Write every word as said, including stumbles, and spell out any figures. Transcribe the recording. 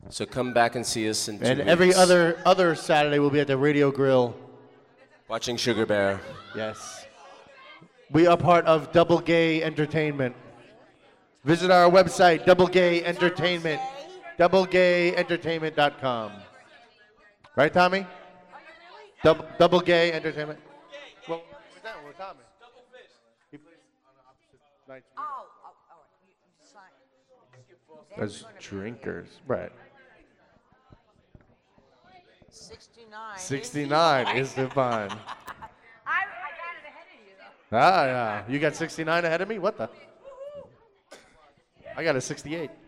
So come back and see us in two And weeks. every other other Saturday, we'll be at the Radio Grill. Watching Sugar Bear. Yes. We are part of Double Gay Entertainment. Visit our website, Double Gay Entertainment, double gay entertainment dot com. Right, Tommy? Double, double Gay Entertainment. Well, what's that with Tommy? Double Fish. He plays on the opposite nights. Oh, oh, all right. You, you sign. As drinkers, right. sixty-nine. sixty-nine is the fun. I, I got it ahead of you, though. Ah, yeah. You got sixty-nine ahead of me? What the? I got a sixty-eight.